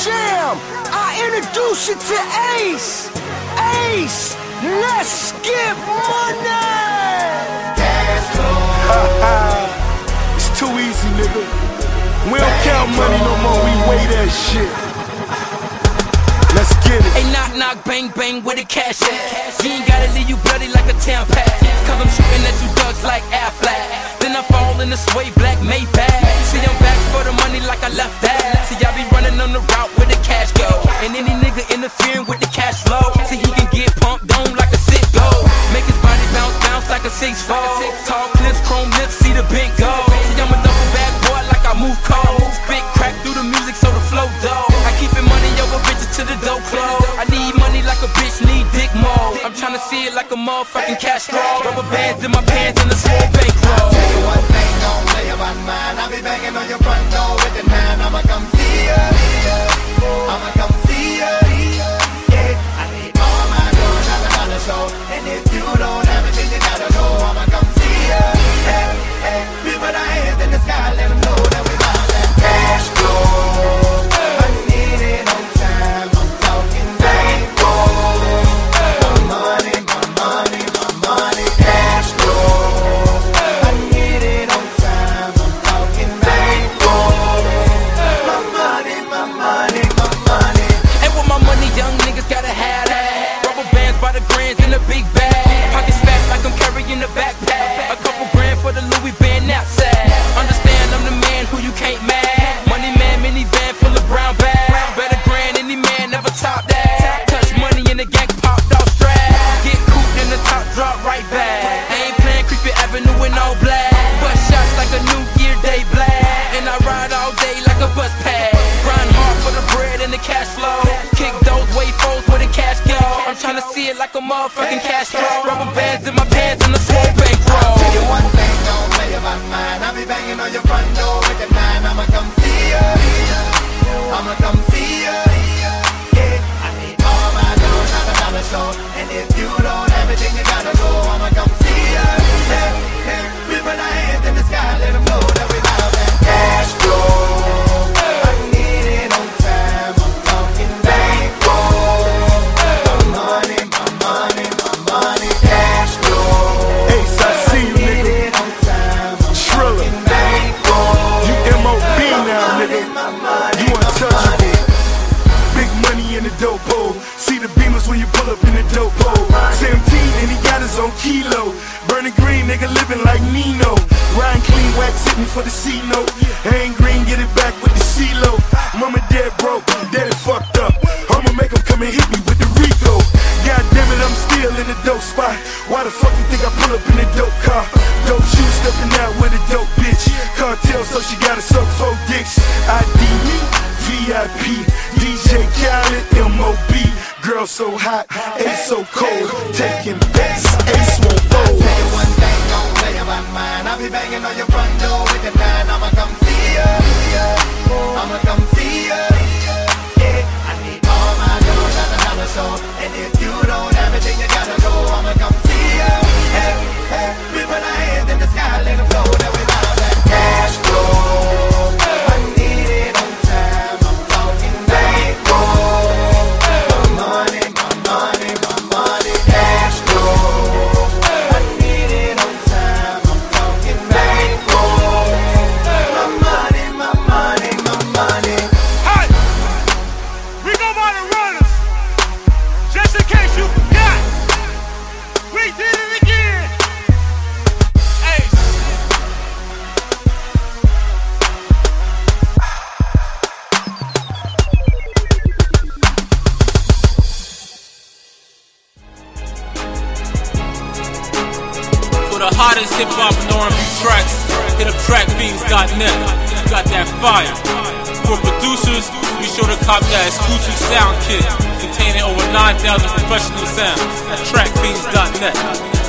jam. I introduce you to Ace. Ace, let's get money. It's too easy, nigga. We don't count money no more, we weigh that shit. Let's get it. Hey, knock, knock, bang, bang, where the cash at? You ain't gotta leave you bloody like a tampon. Cause I'm shooting at you ducks like Affleck. Then I fall in the sway black Maybach. See, I'm back for the money like I left that. See, I be running on the route where the cash go. And any nigga interfering with the cash flow, see, he can get pumped on like a sick go. Make his body bounce, bounce like a 6'4". Tall clips, chrome lips, see the bent go. See, I'm a double bad boy like I move cold. Spit crack through the music so the flow dope. I keep it money over bitches to the dope close. I need money like a bitch need dick mode. I'm tryna see it like a motherfucking cash roll. Rubber bands in my pants and a small bankroll. Tell you one thing, don't tell you about mine. I'll be banging on your front door with the 9. I'ma come see ya. I'ma come see ya. Yeah, I need all my dough, $1 show. And if you don't have it, then you gotta go. I'ma come see ya. Hey, hey, we put our hands in the sky, let them know that we got that cash flow. I need it on time. I'm talking bankroll. My money, my money, my money, cash flow. I need it on time. I'm talking bankroll. My money, my money, my money. And with my money, young niggas gotta have that. Rubber bands by the grands in a big bag. Pockets fat like I'm carrying a backpack. A couple grand for the Louis band outside. Understand I'm the man who you can't mad. Money man, minivan full of brown bags. Better grand, any man never top that. Touch money in the gang, popped off strap. Get cooped in the top, drop right back. I ain't playing Creepy Avenue in all black. Bust shots like a New Year Day black. And I ride all day like a bus pass. Grind hard for the bread and the cash flow. Kick those wayfos where the cash go. I'm tryna see it like a motherfucking cash flow. Rubber bands in my pants and a small bankroll. Tell you one thing, don't tell you about mine. I'll be banging on your front door with the 9. I'ma come see ya. I'ma come see ya. Yeah, I need all my dough, $1 show. And if you don't have it, then you gotta go. I'ma come see ya. Hey, hey, we put our hands in the sky, let them know that we got that cash flow. I need it on time. I'm talking bankroll. My money, my money, my money, cash flow. Ace, I see you, nigga. Triller. You M.O.B. now, nigga. You untouchable. Big money in the dope hole. See the beamers when you pull up in the dope hole. Sam T, and he got his own kilo. Burning green, nigga living like Nino. Riding clean, wax hit me for the C note. Ain't green, get it back with the CeeLo. Mama dead broke, daddy fucked up. I'ma make him come and hit me with the Rico. God damn it, I'm still in the dope spot. Why the fuck you think I pull up in a dope car? Dope shoes stepping out with a dope bitch. Cartel, so she gotta suck 4 dicks. ID me, VIP, DJ Khaled, M.O.B. Girl so hot, Ace so cold. Taking bets, Ace won't fold. Tell you one thing, don't tell you about mine. I'll be banging on your front door with the 9. I'ma come see ya. I'ma come see ya. Yeah, I need all my dough, $1 show. And if you don't have it, then you gotta go. I'ma come see ya. Hey, hey, we put our hands in the sky, let them know that we got that cash flow. I need it on time. I'm talking bankroll. My money, my money, my money, cash flow. I need it on time. I'm talking bankroll. My money, my money, my money. Hey, we go by the runners. Just in case you forgot, we did it again. Ace. For the hottest hip-hop and R&B tracks, hit up trackfiends.net. Got that fire. For producers, be sure to cop that exclusive sound kit containing over 9,000 professional sounds at trackfiends.net.